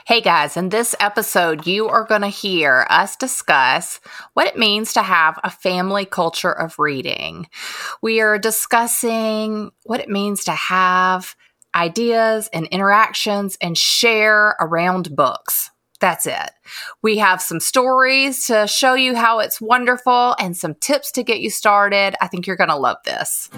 Hey guys, in this episode, you are going to hear us discuss what it means to have a family culture of reading. We are discussing what it means to have ideas and interactions and share around books. That's it. We have some stories to show you how it's wonderful and some tips to get you started. I think you're going to love this.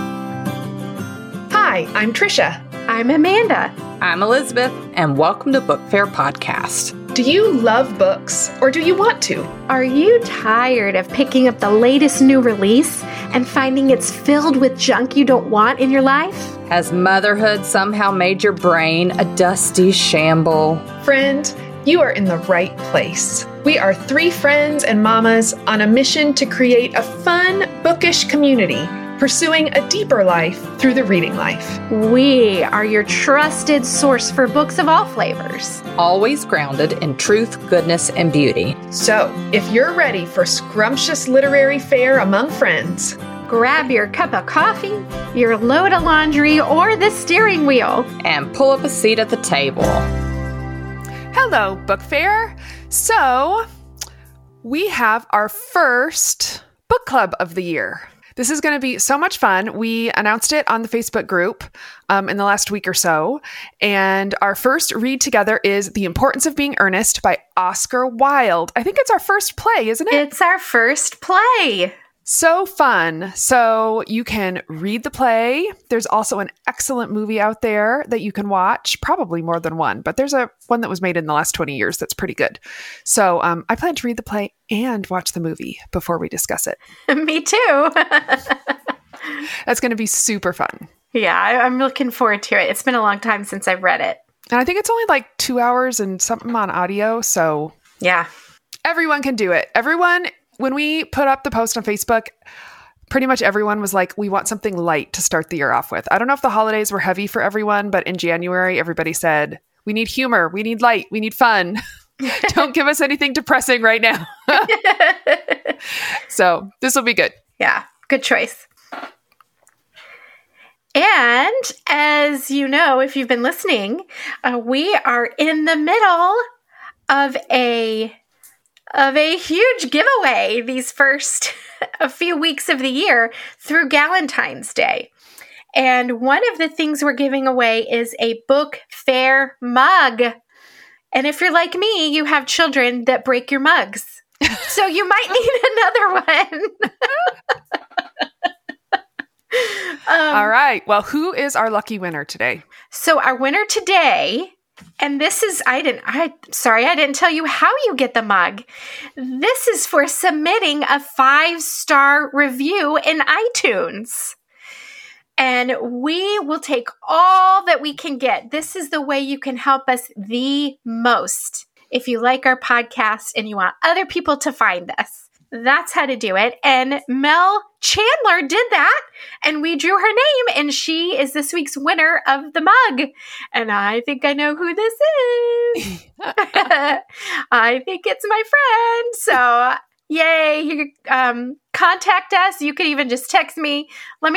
Hi, I'm Trisha. I'm Amanda. I'm Elizabeth, and welcome to Book Fair Podcast. Do you love books, or do you want to? Are you tired of picking up the latest new release and finding it's filled with junk you don't want in your life? Has motherhood somehow made your brain a dusty shamble? Friend, you are in the right place. We are three friends and mamas on a mission to create a fun, bookish community, pursuing a deeper life through the reading life. We are your trusted source for books of all flavors. Always grounded in truth, goodness, and beauty. So, if you're ready for scrumptious literary fare among friends, grab your cup of coffee, your load of laundry, or the steering wheel, and pull up a seat at the table. Hello, Book Fair. So, we have our first book club of the year. This is going to be so much fun. We announced it on the Facebook group in the last week or so. And our first read together is The Importance of Being Earnest by Oscar Wilde. I think it's our first play, isn't it? It's our first play. So fun. So you can read the play. There's also an excellent movie out there that you can watch, probably more than one, but there's one that was made in the last 20 years that's pretty good. So I plan to read the play and watch the movie before we discuss it. Me too. That's going to be super fun. Yeah, I'm looking forward to it. It's been a long time since I've read it. And I think it's only like 2 hours and something on audio. So yeah, everyone can do it. When we put up the post on Facebook, pretty much everyone was like, we want something light to start the year off with. I don't know if the holidays were heavy for everyone, but in January, everybody said, we need humor, we need light, we need fun. Don't give us anything depressing right now. So this will be good. Yeah, good choice. And as you know, if you've been listening, we are in the middle of a huge giveaway these first a few weeks of the year through Galentine's Day. And one of the things we're giving away is a Book Fair mug. And if you're like me, you have children that break your mugs. So you might need another one. All right. Well, who is our lucky winner today? So our winner today... And this is, I didn't tell you how you get the mug. This is for submitting a 5-star review in iTunes. And we will take all that we can get. This is the way you can help us the most. If you like our podcast and you want other people to find us, that's how to do it. And Mel Chandler did that, and we drew her name, and she is this week's winner of the mug. And I think I know who this is. I think it's my friend. So yay, you contact us. You could even just text me. Let me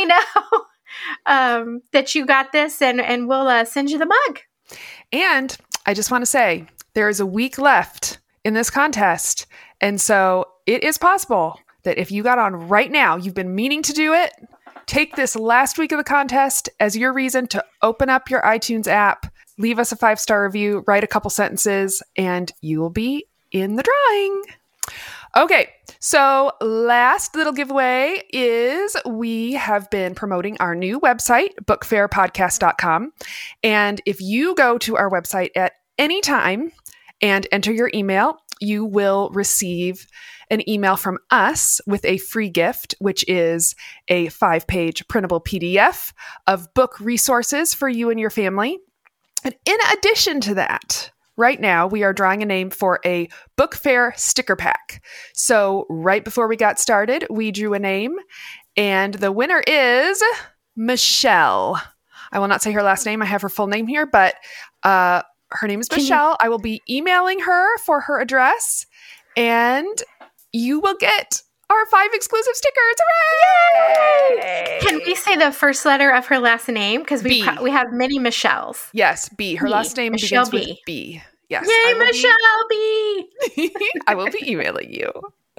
know that you got this, and we'll send you the mug. And I just want to say, there is a week left in this contest. And so it is possible that if you got on right now, you've been meaning to do it, take this last week of the contest as your reason to open up your iTunes app, leave us a 5-star review, write a couple sentences, and you will be in the drawing. Okay, so last little giveaway is we have been promoting our new website, bookfairpodcast.com. And if you go to our website at any time and enter your email, you will receive an email from us with a free gift, which is a 5-page printable PDF of book resources for you and your family. And in addition to that, right now we are drawing a name for a Book Fair sticker pack. So right before we got started, we drew a name, and the winner is Michelle. I will not say her last name. I have her full name here, but her name is Michelle. I will be emailing her for her address, and you will get our 5 exclusive stickers. Hooray! Yay! Can we say the first letter of her last name? Because we have many Michelles. Yes, B. Her last name Michelle begins B. with B. Yes. Yay, Michelle B. I will be emailing you.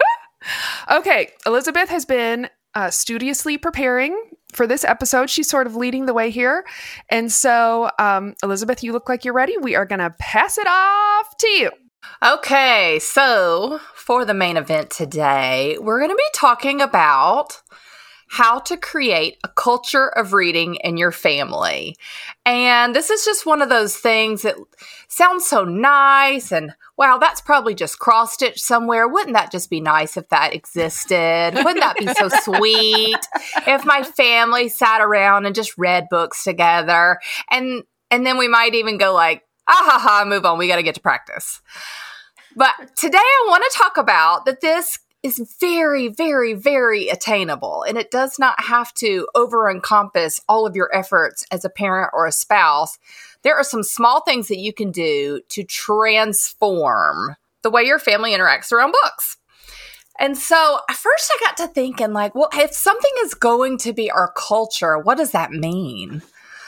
Okay. Elizabeth has been studiously preparing for this episode. She's sort of leading the way here. And so, Elizabeth, you look like you're ready. We are going to pass it off to you. Okay, so for the main event today, we're going to be talking about how to create a culture of reading in your family. And this is just one of those things that sounds so nice and wow, that's probably just cross-stitched somewhere. Wouldn't that just be nice if that existed? Wouldn't that be so sweet if my family sat around and just read books together? And then we might even go like, ah ha ha, move on. We got to get to practice. But today I want to talk about that this is very, very, very attainable. And it does not have to over-encompass all of your efforts as a parent or a spouse. There are some small things that you can do to transform the way your family interacts around books. And so at first I got to thinking like, well, if something is going to be our culture, what does that mean?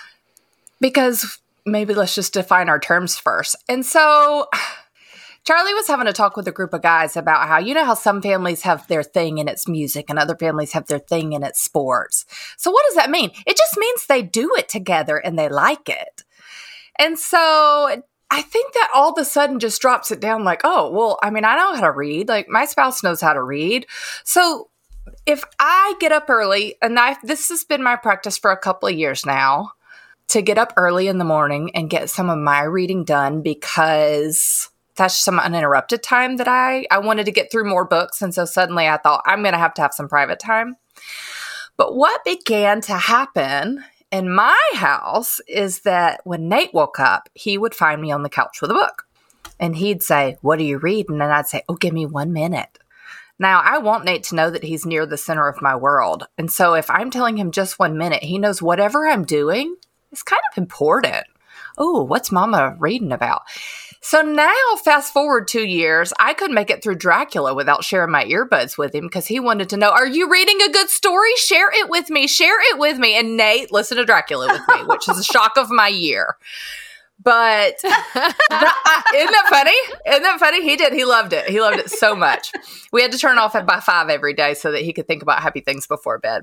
Because maybe let's just define our terms first. And so Charlie was having a talk with a group of guys about how, you know how some families have their thing and it's music and other families have their thing and it's sports. So what does that mean? It just means they do it together and they like it. And so I think that all of a sudden just drops it down like, oh, well, I mean, I know how to read. Like my spouse knows how to read. So if I get up early, and this has been my practice for a couple of years now, to get up early in the morning and get some of my reading done because that's some uninterrupted time that I wanted to get through more books. And so suddenly I thought I'm going to have some private time. But what began to happen in my house is that when Nate woke up, he would find me on the couch with a book and he'd say, "What are you reading?" And I'd say, "Oh, give me 1 minute." Now, I want Nate to know that he's near the center of my world. And so if I'm telling him just 1 minute, he knows whatever I'm doing is kind of important. Oh, what's Mama reading about? So now, fast forward 2 years, I couldn't make it through Dracula without sharing my earbuds with him because he wanted to know, are you reading a good story? Share it with me. Share it with me. And Nate listened to Dracula with me, which is a shock of my year. But isn't that funny? Isn't that funny? He did. He loved it. He loved it so much. We had to turn off by 5 every day so that he could think about happy things before bed.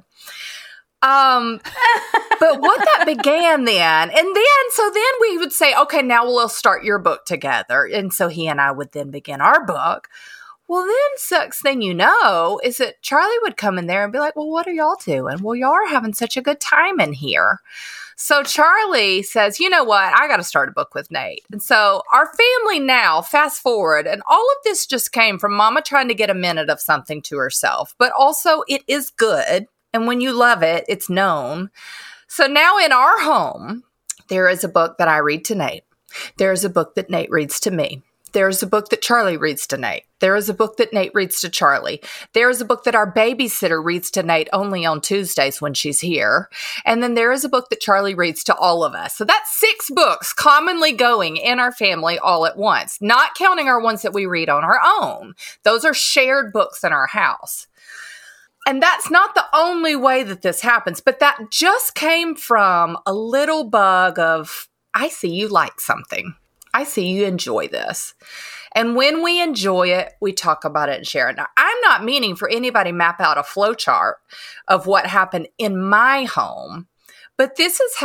But what that began then, so then we would say, okay, now we'll start your book together. And so he and I would then begin our book. Well, then next thing you know is that Charlie would come in there and be like, well, what are y'all doing? Well, y'all are having such a good time in here. So Charlie says, you know what? I got to start a book with Nate. And so our family now, fast forward, and all of this just came from Mama trying to get a minute of something to herself. But also it is good. And when you love it, it's known. So now in our home, there is a book that I read to Nate. There is a book that Nate reads to me. There is a book that Charlie reads to Nate. There is a book that Nate reads to Charlie. There is a book that our babysitter reads to Nate only on Tuesdays when she's here. And then there is a book that Charlie reads to all of us. So that's 6 books commonly going in our family all at once, not counting our ones that we read on our own. Those are shared books in our house. And that's not the only way that this happens, but that just came from a little bug of, I see you like something. I see you enjoy this. And when we enjoy it, we talk about it and share it. Now, I'm not meaning for anybody to map out a flow chart of what happened in my home, but this is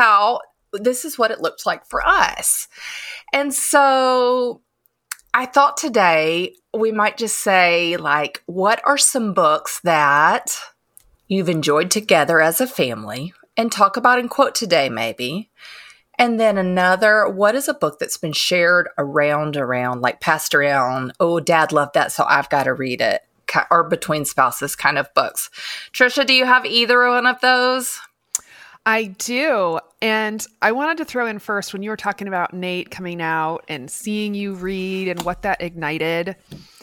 what it looked like for us. And so I thought today we might just say, like, what are some books that you've enjoyed together as a family? And talk about and quote today, maybe. And then another, what is a book that's been shared around, like passed around? Oh, Dad loved that, so I've got to read it. Or between spouses kind of books. Trisha, do you have either one of those? I do. And I wanted to throw in first, when you were talking about Nate coming out and seeing you read and what that ignited.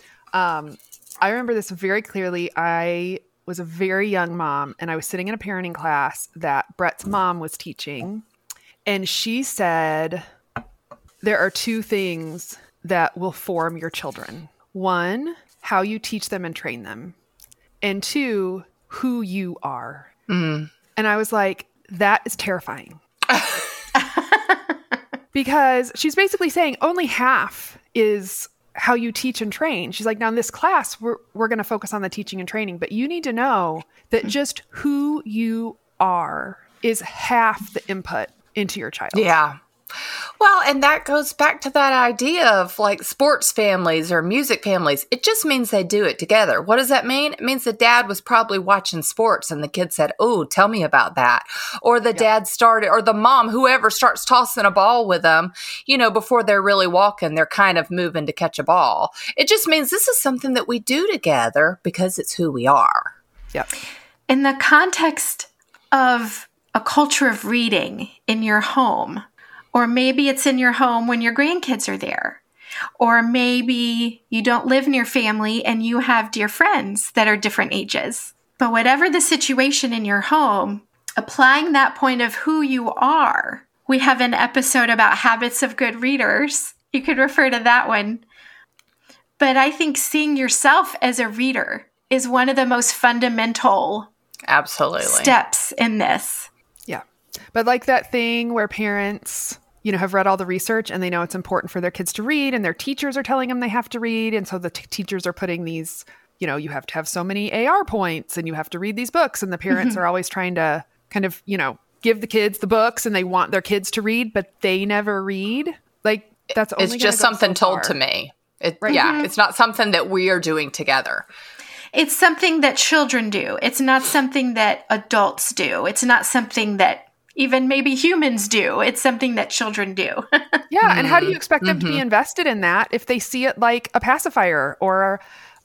I remember this very clearly. I was a very young mom and I was sitting in a parenting class that Brett's mom was teaching. And she said, there are 2 things that will form your children. 1, how you teach them and train them. And 2, who you are. Mm. And I was like, that is terrifying. because she's basically saying only half is how you teach and train. She's like, now in this class, we're going to focus on the teaching and training, but you need to know that just who you are is half the input into your child. Yeah. Well, and that goes back to that idea of like sports families or music families. It just means they do it together. What does that mean? It means the dad was probably watching sports and the kid said, oh, tell me about that. Or the dad started, or the mom, whoever starts tossing a ball with them, before they're really walking, they're kind of moving to catch a ball. It just means this is something that we do together because it's who we are. Yep. In the context of a culture of reading in your home, or maybe it's in your home when your grandkids are there. Or maybe you don't live near family and you have dear friends that are different ages. But whatever the situation in your home, applying that point of who you are. We have an episode about habits of good readers. You could refer to that one. But I think seeing yourself as a reader is one of the most fundamental Absolutely steps in this. Yeah. But like that thing where parents, have read all the research and they know it's important for their kids to read and their teachers are telling them they have to read. And so the teachers are putting these, you have to have so many AR points and you have to read these books. And the parents are always trying to kind of, give the kids the books and they want their kids to read, but they never read. Like that's only it's just something told to me. Yeah. It's not something that we are doing together. It's something that children do. It's not something that adults do. It's not something that even maybe humans do. It's something that children do. Yeah. And how do you expect them to be invested in that if they see it like a pacifier or,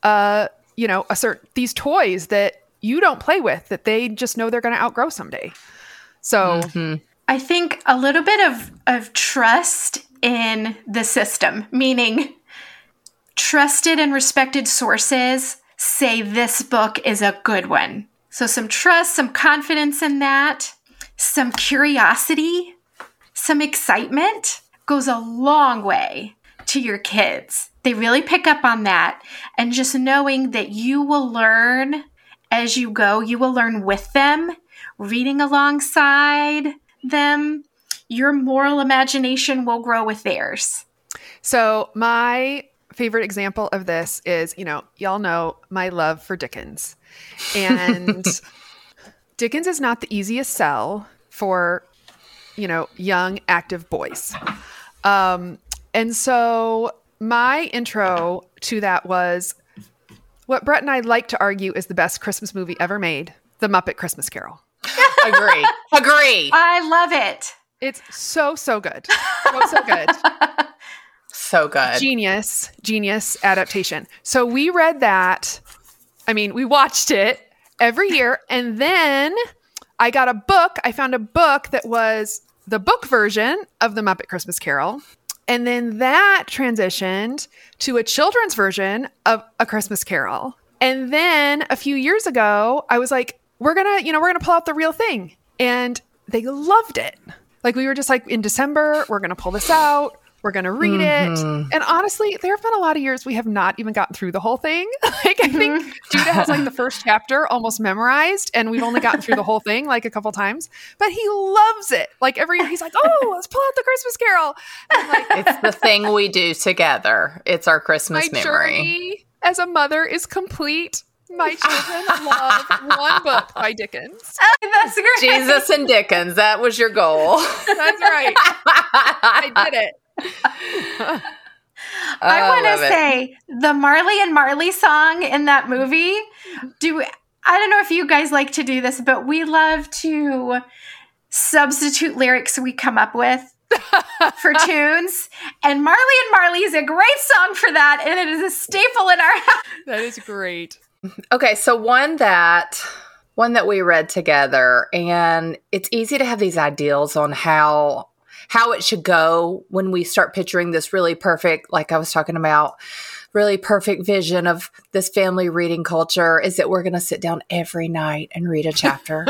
these toys that you don't play with that they just know they're going to outgrow someday. So I think a little bit of trust in the system, meaning trusted and respected sources say this book is a good one. So some trust, some confidence in that, some curiosity, some excitement goes a long way to your kids. They really pick up on that. And just knowing that you will learn as you go, you will learn with them, reading alongside them, your moral imagination will grow with theirs. So my favorite example of this is, y'all know my love for Dickens. And Dickens is not the easiest sell for, young, active boys. And so my intro to that was what Brett and I like to argue is the best Christmas movie ever made, The Muppet Christmas Carol. Agree. I love it. It's so good. So good. So good. Genius adaptation. So we read that. We watched it every year. And then I got a book. I found a book that was the book version of The Muppet Christmas Carol. And then that transitioned to a children's version of A Christmas Carol. And then a few years ago, I was like, we're going to pull out the real thing. And they loved it. Like we were just like in December, we're going to pull this out. We're going to read it. And honestly, there have been a lot of years we have not even gotten through the whole thing. Like I think Judah has like the first chapter almost memorized and we've only gotten through the whole thing like a couple times, but he loves it. Like every year he's like, oh, let's pull out the Christmas Carol. And like, it's the thing we do together. It's our Christmas my memory. Journey as a mother is complete. My children love one book by Dickens. That's great. Jesus and Dickens. That was your goal. That's right. I did it. I want to say the Marley and Marley song in that movie. I don't know if you guys like to do this, but we love to substitute lyrics we come up with for tunes. And Marley and Marley is a great song for that, and it is a staple in our house. That is great. Okay, so one that we read together, and it's easy to have these ideals on how it should go when we start picturing this really perfect, like I was talking about, really perfect vision of this family reading culture is that we're going to sit down every night and read a chapter.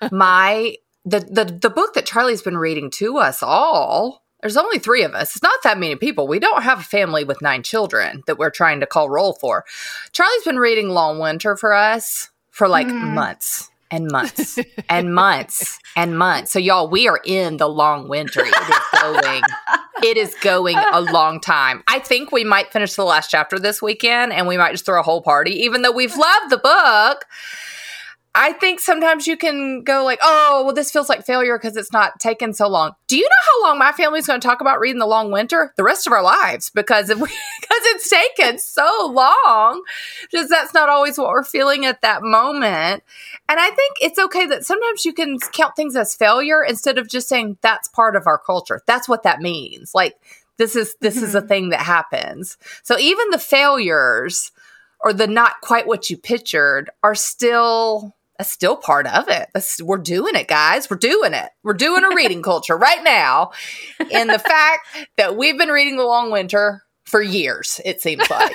The book that Charlie's been reading to us all, there's only 3 of us. It's not that many people. We don't have a family with 9 children that we're trying to call roll for. Charlie's been reading Long Winter for us for like months. and months and months and months. So y'all, we are in the long winter. It is going a long time. I think we might finish the last chapter this weekend and we might just throw a whole party, even though we've loved the book. I think sometimes you can go like, oh, well, this feels like failure because it's not taken so long. Do you know how long my family's going to talk about reading The Long Winter? The rest of our lives, because it's taken so long. Just that's not always what we're feeling at that moment. And I think it's okay that sometimes you can count things as failure instead of just saying that's part of our culture. That's what that means. Like this is a thing that happens. So even the failures or the not quite what you pictured are still part of it. We're doing it, guys. We're doing it. We're doing a reading culture right now. And the fact that we've been reading The Long Winter for years, it seems like.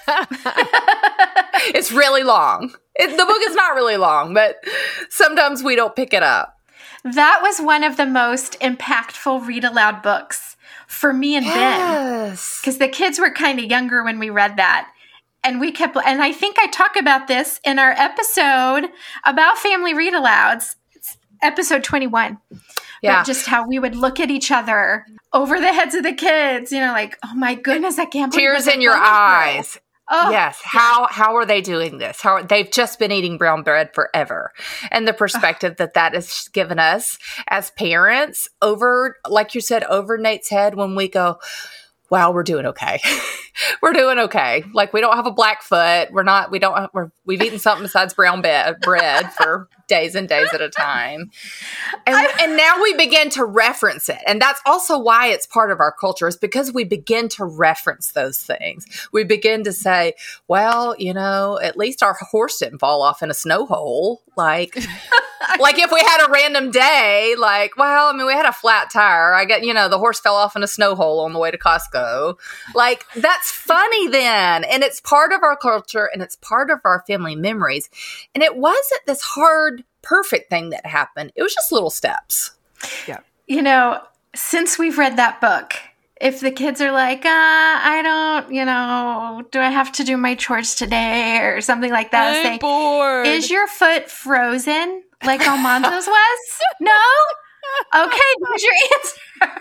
It's really long. The book is not really long, but sometimes we don't pick it up. That was one of the most impactful read aloud books for me and Ben. Because the kids were kind of younger when we read that. And and I think I talk about this in our episode about family read-alouds. It's episode 21. Yeah. But just how we would look at each other over the heads of the kids, like, oh my goodness, I can't believe tears in your eyes. Oh, yes. Yeah. How are they doing this? They've just been eating brown bread forever. And the perspective that has given us as parents like you said, over Nate's head when we go, wow, we're doing okay. We're doing okay. Like we don't have a black foot. We've eaten something besides brown bread for days and days at a time. And now we begin to reference it. And that's also why it's part of our culture, is because we begin to reference those things. We begin to say, well, at least our horse didn't fall off in a snow hole. Like if we had a random day, we had a flat tire. The horse fell off in a snow hole on the way to Costco. Like, that's funny then. And it's part of our culture and it's part of our family memories. And it wasn't this hard, perfect thing that happened. It was just little steps. Yeah. Since we've read that book, if the kids are like, I don't, do I have to do my chores today or something like that? I'm bored. Is your foot frozen like Almanzo's was? No? Okay, what's your answer?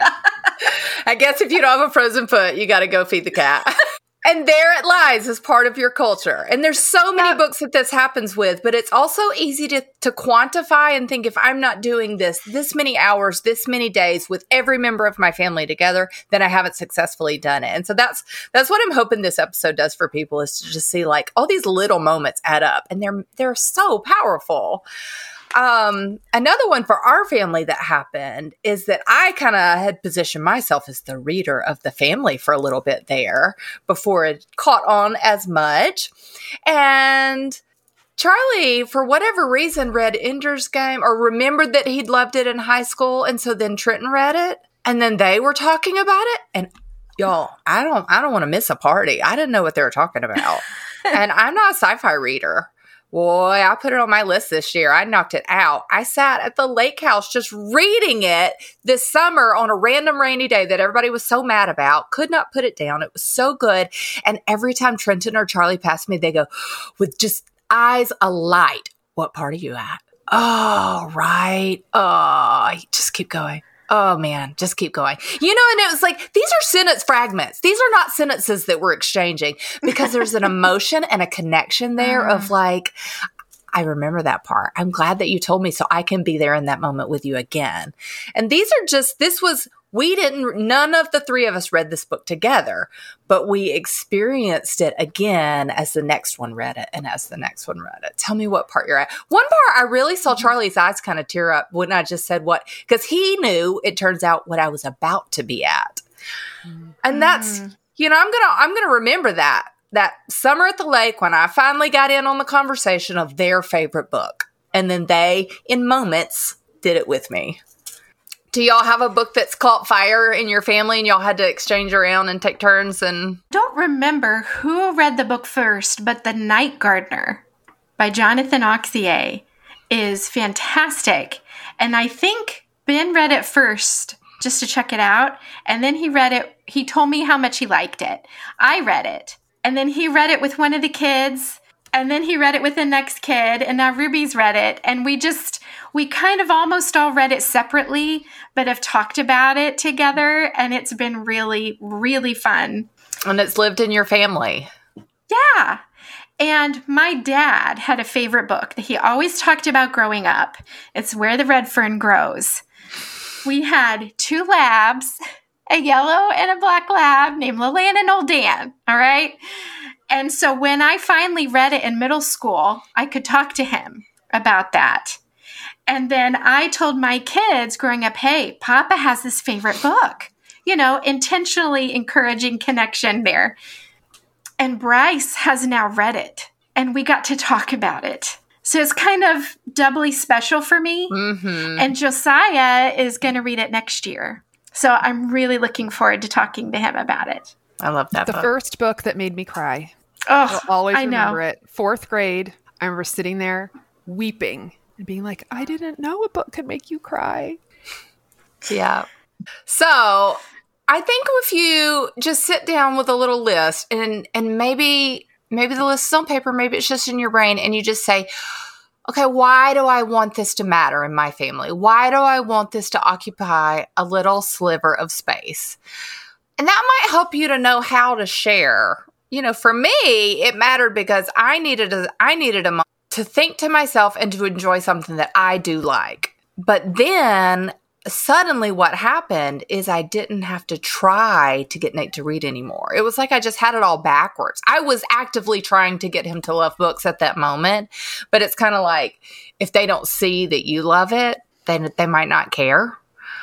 I guess if you don't have a frozen foot, you got to go feed the cat. And there it lies as part of your culture. And there's so many books that this happens with, but it's also easy to quantify and think, if I'm not doing this many hours, this many days with every member of my family together, then I haven't successfully done it. And so that's what I'm hoping this episode does for people, is to just see like all these little moments add up, and they're so powerful. Another one for our family that happened is that I kind of had positioned myself as the reader of the family for a little bit there before it caught on as much. And Charlie, for whatever reason, read Ender's Game or remembered that he'd loved it in high school. And so then Trenton read it and then they were talking about it. And y'all, I don't want to miss a party. I didn't know what they were talking about. And I'm not a sci-fi reader. Boy, I put it on my list this year. I knocked it out. I sat at the lake house just reading it this summer on a random rainy day that everybody was so mad about. Could not put it down. It was so good. And every time Trenton or Charlie passed me, they go with just eyes alight. What part are you at? Oh, right. Oh, just keep going. Oh, man, just keep going. And it was like, these are sentence fragments. These are not sentences that we're exchanging, because there's an emotion and a connection there of like, I remember that part. I'm glad that you told me so I can be there in that moment with you again. And none of the three of us read this book together, but we experienced it again as the next one read it and as the next one read it. Tell me what part you're at. One part, I really saw Charlie's eyes kind of tear up when I just said because he knew, it turns out, what I was about to be at. And that's, I'm going to remember that summer at the lake when I finally got in on the conversation of their favorite book. And then they, in moments, did it with me. Do y'all have a book that's caught fire in your family and y'all had to exchange around and take turns? And don't remember who read the book first, but The Night Gardener by Jonathan Auxier is fantastic. And I think Ben read it first just to check it out. And then he read it. He told me how much he liked it. I read it. And then he read it with one of the kids. And then he read it with the next kid, and now Ruby's read it. And we kind of almost all read it separately, but have talked about it together. And it's been really, really fun. And it's lived in your family. Yeah. And my dad had a favorite book that he always talked about growing up. It's Where the Red Fern Grows. We had 2 labs, a yellow and a black lab named Lillian and Old Dan. All right. And so when I finally read it in middle school, I could talk to him about that. And then I told my kids growing up, hey, Papa has this favorite book, intentionally encouraging connection there. And Bryce has now read it, and we got to talk about it. So it's kind of doubly special for me. Mm-hmm. And Josiah is going to read it next year. So I'm really looking forward to talking to him about it. I love that book. The first book that made me cry. Oh, I'll always remember it. 4th grade, I remember sitting there weeping and being like, I didn't know a book could make you cry. Yeah. So I think if you just sit down with a little list and maybe the list is on paper, maybe it's just in your brain, and you just say, okay, why do I want this to matter in my family? Why do I want this to occupy a little sliver of space? And that might help you to know how to share. For me, it mattered because I needed a moment to think to myself and to enjoy something that I do like. But then suddenly what happened is I didn't have to try to get Nate to read anymore. It was like I just had it all backwards. I was actively trying to get him to love books at that moment, but it's kind of like if they don't see that you love it, then they might not care.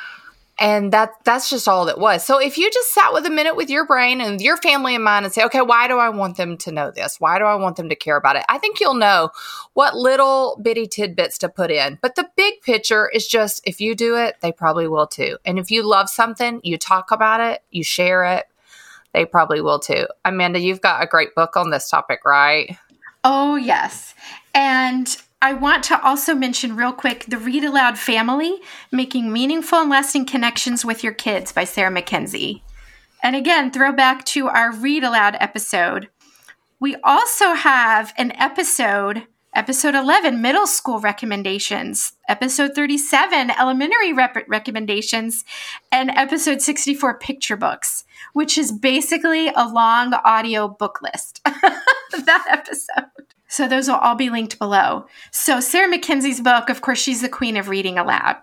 And that's just all it was. So if you just sat with a minute with your brain and your family in mind and say, okay, why do I want them to know this? Why do I want them to care about it? I think you'll know what little bitty tidbits to put in. But the big picture is just, if you do it, they probably will too. And if you love something, you talk about it, you share it, they probably will too. Amanda, you've got a great book on this topic, right? Oh, yes. And I want to also mention real quick the Read Aloud Family, Making Meaningful and Lasting Connections with Your Kids by Sarah Mackenzie. And again, throw back to our Read Aloud episode. We also have an episode 11, Middle School Recommendations, episode 37, Elementary Recommendations, and episode 64, Picture Books, which is basically a long audio book list. That episode. So those will all be linked below. So Sarah Mackenzie's book, of course, she's the queen of reading aloud.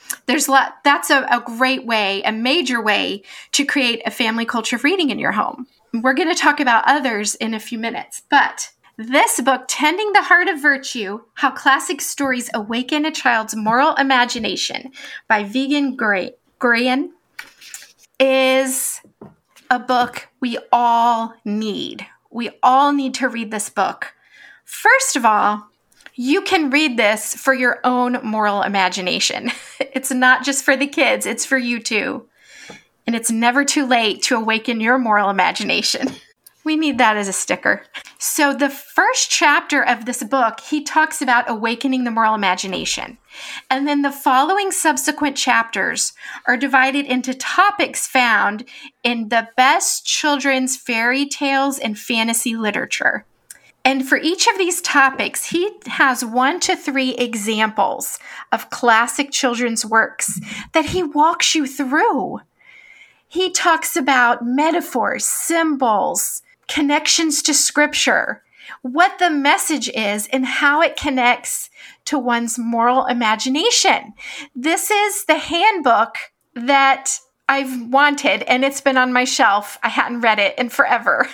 That's a great way, a major way to create a family culture of reading in your home. We're going to talk about others in a few minutes, but this book, Tending the Heart of Virtue, How Classic Stories Awaken a Child's Moral Imagination by Vivian Guerian, is a book we all need. We all need to read this book. First of all, you can read this for your own moral imagination. It's not just for the kids, it's for you too. And it's never too late to awaken your moral imagination. We need that as a sticker. So the first chapter of this book, he talks about awakening the moral imagination. And then the following subsequent chapters are divided into topics found in the best children's fairy tales and fantasy literature. And for each of these topics, he has 1 to 3 examples of classic children's works that he walks you through. He talks about metaphors, symbols, connections to scripture, what the message is, and how it connects to one's moral imagination. This is the handbook that I've wanted, and it's been on my shelf. I hadn't read it in forever.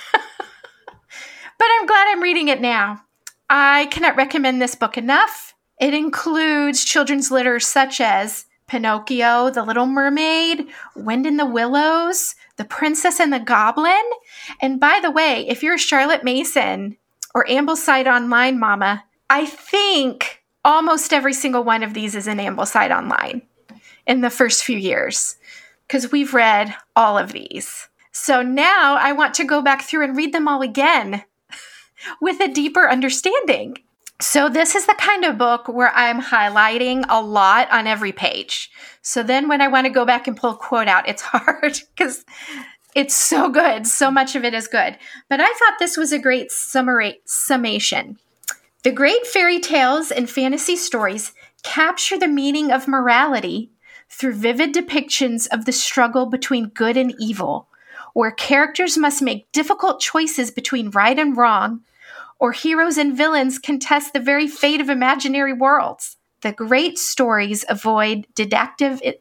But I'm glad I'm reading it now. I cannot recommend this book enough. It includes children's literature such as Pinocchio, The Little Mermaid, Wind in the Willows, The Princess and the Goblin. And by the way, if you're a Charlotte Mason or Ambleside Online mama, I think almost every single one of these is in Ambleside Online in the first few years, because we've read all of these. So now I want to go back through and read them all again with a deeper understanding. So this is the kind of book where I'm highlighting a lot on every page. So then when I want to go back and pull a quote out, it's hard because It's so good. So much of it is good. But I thought this was a great summation. The great fairy tales and fantasy stories capture the meaning of morality through vivid depictions of the struggle between good and evil, where characters must make difficult choices between right and wrong, or heroes and villains contest the very fate of imaginary worlds. The great stories avoid didacticism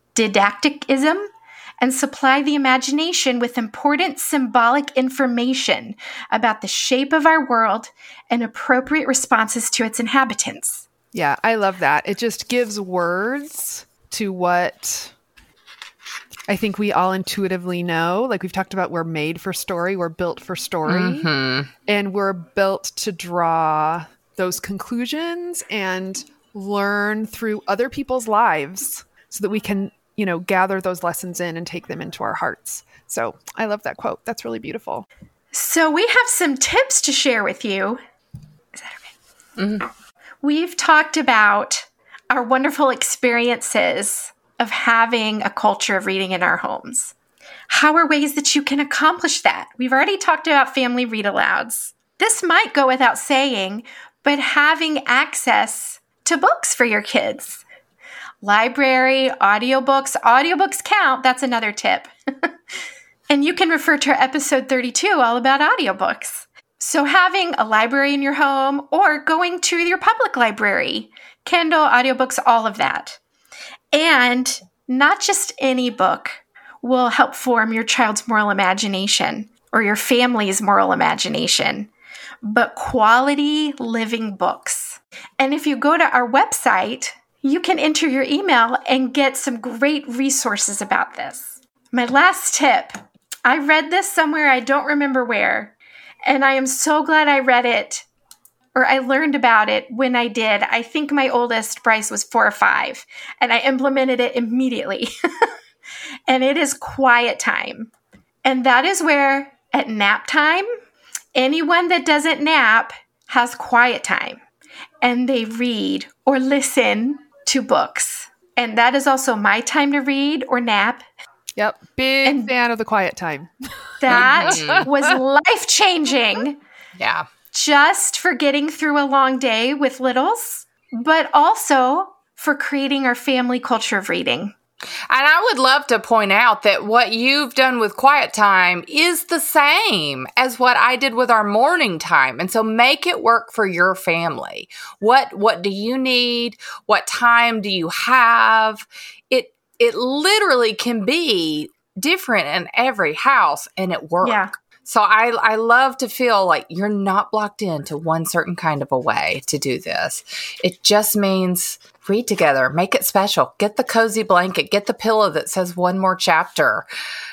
and supply the imagination with important symbolic information about the shape of our world and appropriate responses to its inhabitants. Yeah, I love that. It just gives words to what I think we all intuitively know. Like we've talked about, we're made for story, we're built for story, and we're built to draw those conclusions and learn through other people's lives so that we can, gather those lessons in and take them into our hearts. So I love that quote. That's really beautiful. So we have some tips to share with you. Is that okay? We've talked about our wonderful experiences of having a culture of reading in our homes. How are ways that you can accomplish that? We've already talked about family read-alouds. This might go without saying, but having access to books for your kids. Library, audiobooks. Audiobooks count. That's another tip. And you can refer to our episode 32 all about audiobooks. So having a library in your home or going to your public library, Kindle, audiobooks, all of that. And not just any book will help form your child's moral imagination or your family's moral imagination, but quality living books. And if you go to our website, you can enter your email and get some great resources about this. My last tip, I read this somewhere, I don't remember where, and I am so glad I read it, or I learned about it when I did. I think my oldest, Bryce, was 4 or 5, and I implemented it immediately. And it is quiet time. And that is where, at nap time, anyone that doesn't nap has quiet time. And they read or listen to books. And that is also my time to read or nap. Yep. Big fan of the quiet time. That was life-changing. Yeah. Just for getting through a long day with littles, but also for creating our family culture of reading. And I would love to point out that what you've done with quiet time is the same as what I did with our morning time. And so make it work for your family. What do you need? What time do you have? It literally can be different in every house, and it works. Yeah. So I love to feel like you're not blocked into one certain kind of a way to do this. It just means read together, make it special, get the cozy blanket, get the pillow that says one more chapter,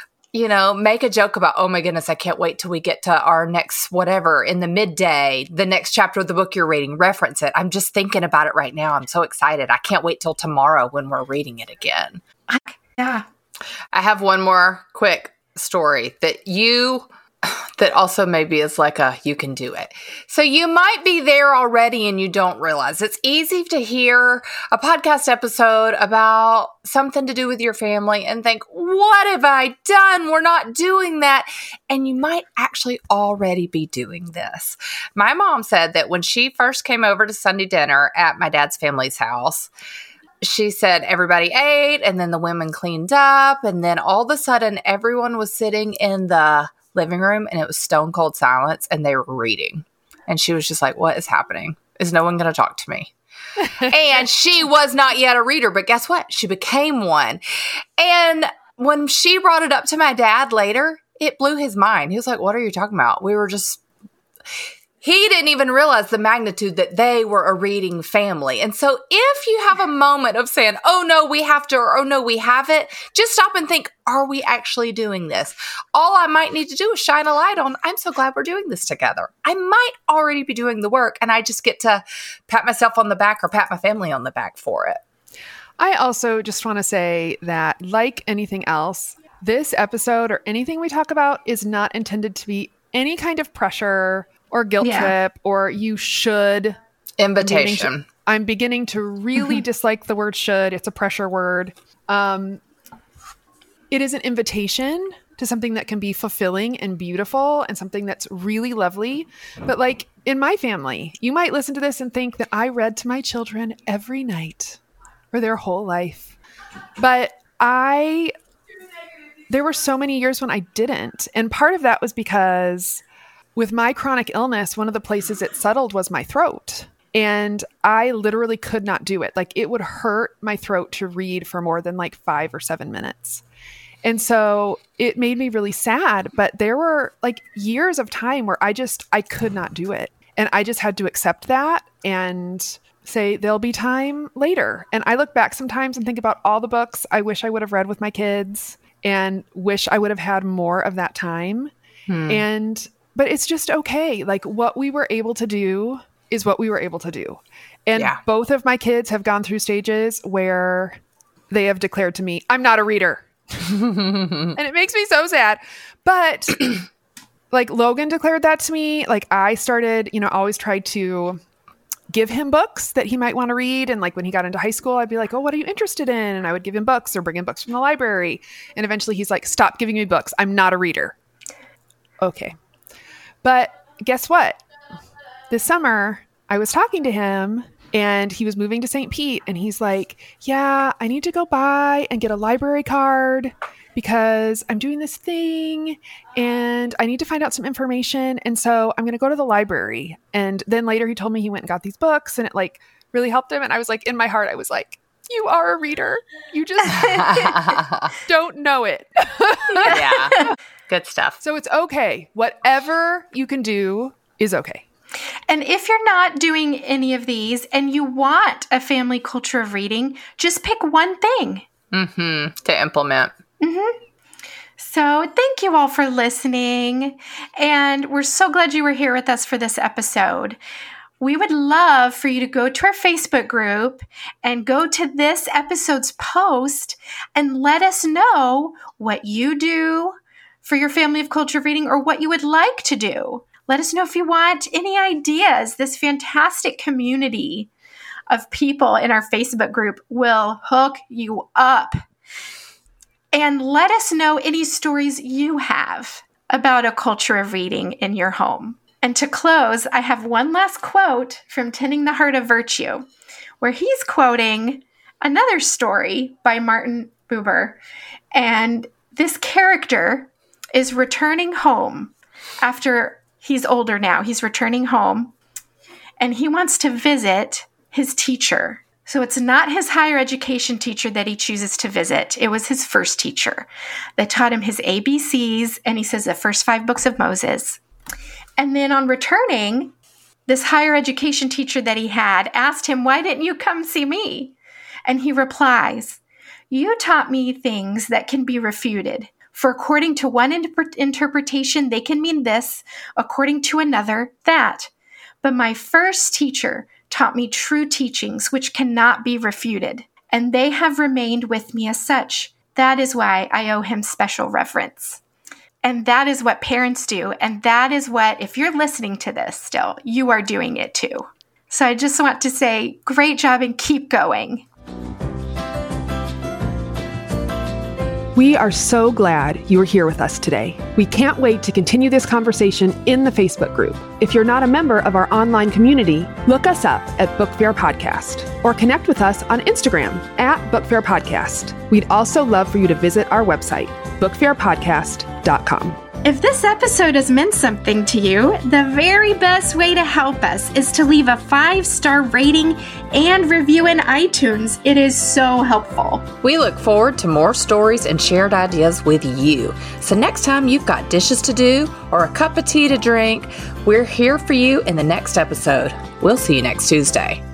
make a joke about, oh my goodness, I can't wait till we get to our next whatever in the midday, the next chapter of the book you're reading, reference it. I'm just thinking about it right now. I'm so excited. I can't wait till tomorrow when we're reading it again. Yeah. I have one more quick story that also maybe is like you can do it. So you might be there already and you don't realize. It's easy to hear a podcast episode about something to do with your family and think, what have I done? We're not doing that. And you might actually already be doing this. My mom said that when she first came over to Sunday dinner at my dad's family's house, she said everybody ate and then the women cleaned up. And then all of a sudden, everyone was sitting in the living room and it was stone cold silence and they were reading. And she was just like, what is happening? Is no one going to talk to me? And she was not yet a reader, but guess what? She became one. And when she brought it up to my dad later, it blew his mind. He was like, what are you talking about? He didn't even realize the magnitude that they were a reading family. And so if you have a moment of saying, oh no, we have to, or oh no, we haven't, just stop and think, are we actually doing this? All I might need to do is shine a light on, I'm so glad we're doing this together. I might already be doing the work and I just get to pat myself on the back or pat my family on the back for it. I also just want to say that, like anything else, this episode or anything we talk about is not intended to be any kind of pressure or guilt trip, or you should. Invitation. I'm beginning to really dislike the word should. It's a pressure word. It is an invitation to something that can be fulfilling and beautiful and something that's really lovely. But like in my family, you might listen to this and think that I read to my children every night for their whole life. But there were so many years when I didn't. And part of that was because with my chronic illness, one of the places it settled was my throat. And I literally could not do it. Like it would hurt my throat to read for more than like 5 or 7 minutes. And so it made me really sad, but there were like years of time where I could not do it. And I just had to accept that and say, there'll be time later. And I look back sometimes and think about all the books I wish I would have read with my kids and wish I would have had more of that time. But it's just okay. Like what we were able to do is what we were able to do. And both of my kids have gone through stages where they have declared to me, I'm not a reader. And it makes me so sad. But like Logan declared that to me. Like I started, always tried to give him books that he might want to read. And like when he got into high school, I'd be like, oh, what are you interested in? And I would give him books or bring him books from the library. And eventually he's like, stop giving me books. I'm not a reader. Okay. But guess what? This summer I was talking to him and he was moving to St. Pete and he's like, yeah, I need to go by and get a library card because I'm doing this thing and I need to find out some information. And so I'm going to go to the library. And then later he told me he went and got these books and it like really helped him. And I was like, in my heart, I was like, you are a reader. You just don't know it. Yeah. Good stuff. So it's okay. Whatever you can do is okay. And if you're not doing any of these and you want a family culture of reading, just pick one thing to implement. So thank you all for listening. And we're so glad you were here with us for this episode. We would love for you to go to our Facebook group and go to this episode's post and let us know what you do for your family of culture of reading or what you would like to do. Let us know if you want any ideas. This fantastic community of people in our Facebook group will hook you up. And let us know any stories you have about a culture of reading in your home. And to close, I have one last quote from Tending the Heart of Virtue, where he's quoting another story by Martin Buber. And this character is returning home after he's older now. He's returning home and he wants to visit his teacher. So it's not his higher education teacher that he chooses to visit. It was his first teacher that taught him his ABCs, and he says the first 5 books of Moses. And then on returning, this higher education teacher that he had asked him, why didn't you come see me? And he replies, you taught me things that can be refuted. For according to one interpretation, they can mean this, according to another, that. But my first teacher taught me true teachings which cannot be refuted, and they have remained with me as such. That is why I owe him special reverence. And that is what parents do, and that is what, if you're listening to this still, you are doing it too. So I just want to say, great job and keep going. We are so glad you are here with us today. We can't wait to continue this conversation in the Facebook group. If you're not a member of our online community, look us up at Book Fair Podcast or connect with us on Instagram at Book Fair Podcast. We'd also love for you to visit our website, bookfairpodcast.com. If this episode has meant something to you, the very best way to help us is to leave a 5-star rating and review in iTunes. It is so helpful. We look forward to more stories and shared ideas with you. So next time you've got dishes to do or a cup of tea to drink, we're here for you in the next episode. We'll see you next Tuesday.